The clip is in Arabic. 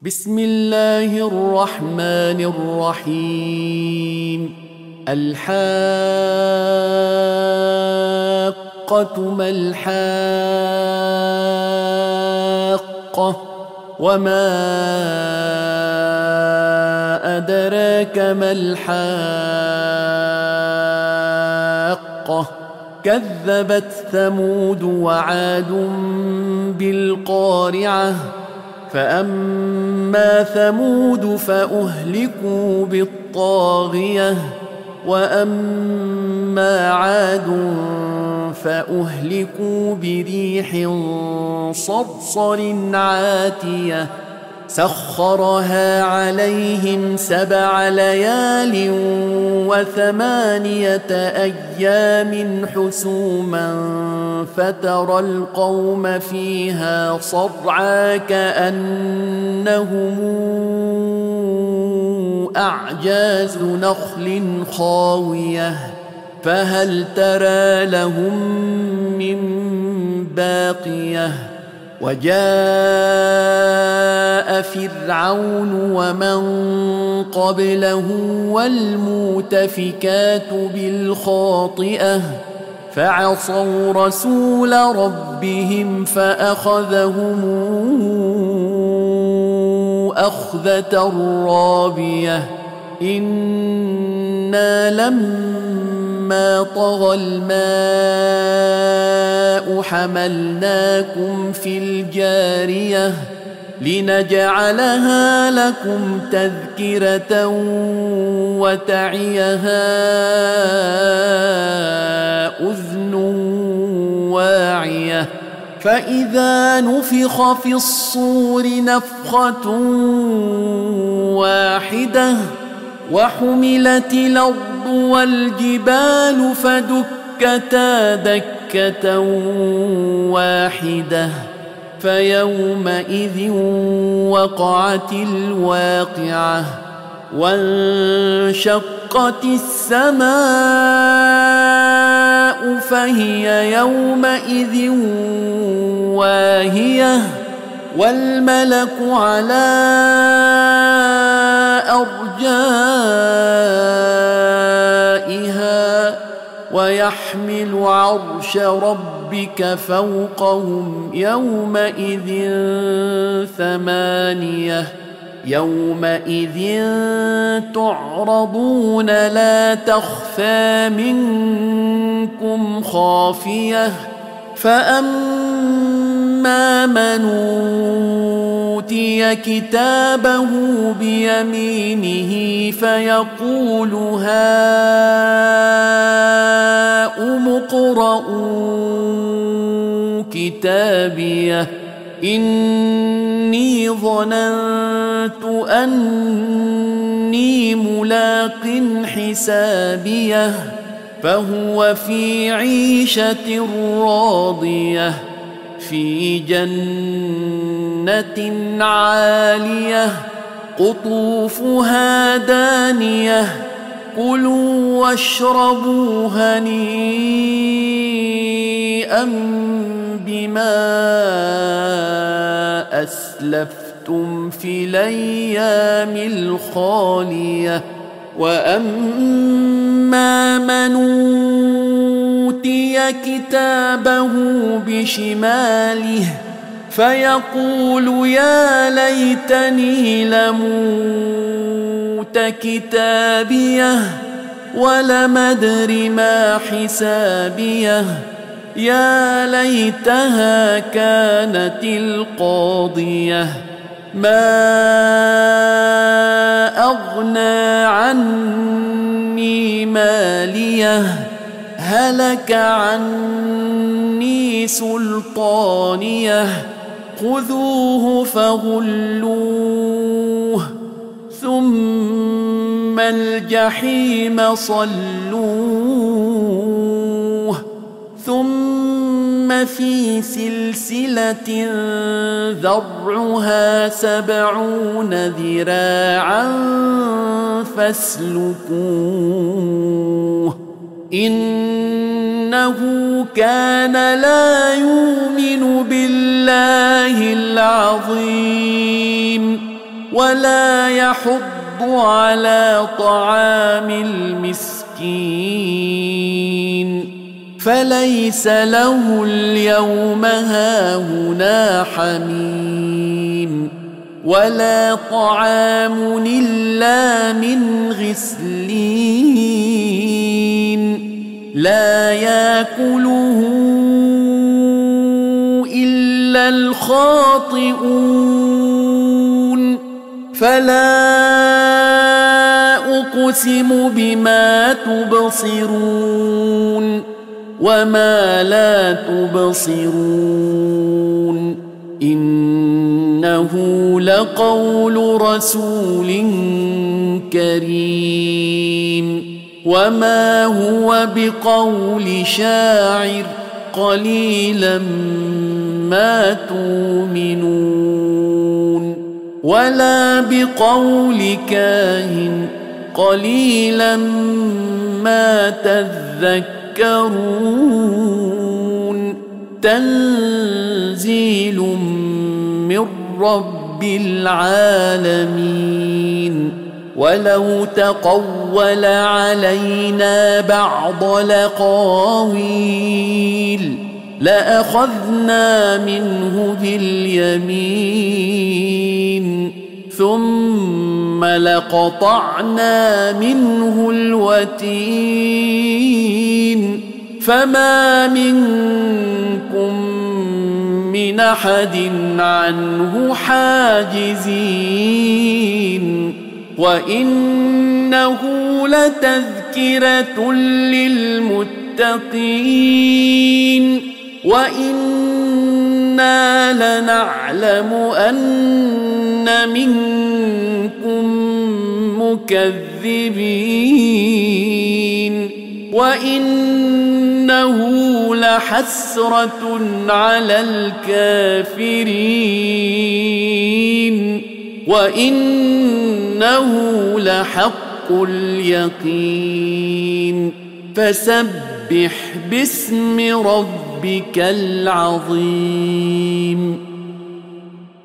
بسم الله الرحمن الرحيم. الحاقة ما الحاقة وما أدراك ما الحاقة كذبت ثمود وعاد بالقارعة فأما ثمود فأهلكوا بالطاغية وأما عاد فأهلكوا بريح صرصر عاتية سخرها عليهم 7 ليال و8 أيام حسوما فترى القوم فيها صرعى كأنهم أعجاز نخل خاوية فهل ترى لهم من باقية وجاء فرعون ومن قبله والمؤتفكات بالخاطئة فعصوا رسول ربهم فأخذهم أخذة رابية إنا لما طغى الماء حملناكم في الجارية لنجعلها لكم تذكرة وتعيها أذن واعية فإذا نفخ في الصور نفخة واحدة وحملت الأرض والجبال فدكتا دكة واحدة فيومئذ وقعت الواقعة وانشقت السماء فهي يومئذ واهية والملك على أرجائها ويحمل عرش ربك فوقهم يومئذ 8 يومئذ تعرضون لا تخفى منكم خافية فأما من أوتي كتابه بيمينه فيقول هاؤم اقرءوا كتابيه إني ظننت أني ملاق حسابيه فهو في عيشة راضية في جنة عالية قطوفها دانية كلوا واشربوا هنيئا بما أسلفتم في الأيام الخالية وأما من أوتي كتابه بشماله فيقول يا ليتني لموت كتابيه ولم أدر ما حسابيه يا ليتها كانت القاضية ما أغنى عني ماليه هلك عني سلطانيه خذوه فغلوه ثم الجحيم صلوه ثم في سلسلة ذرعها 70 ذراعا فاسلكوه إنه كان لا يؤمن بالله العظيم ولا يحض على طعام المسكين فليس له اليوم هاهنا حميم ولا طعام إلا من غسلين لا يأكله إلا الخاطئون فلا أقسم بما تبصرون وما لا تبصرون إنه لقول رسول كريم وما هو بقول شاعر قليلا ما تؤمنون ولا بقول كاهن قليلا ما تذكرون تنزيل من رب العالمين ولو تقول علينا بعض الأقاويل لأخذنا منه باليمين ثم لقطعنا منه الوتين فما منكم من أحد عنه حاجزين وإنه لتذكرة للمتقين وإنا لنعلم أن منكم مكذبين وإنه لحسرة على الكافرين وإنه لحق اليقين فسبح باسم ربك العظيم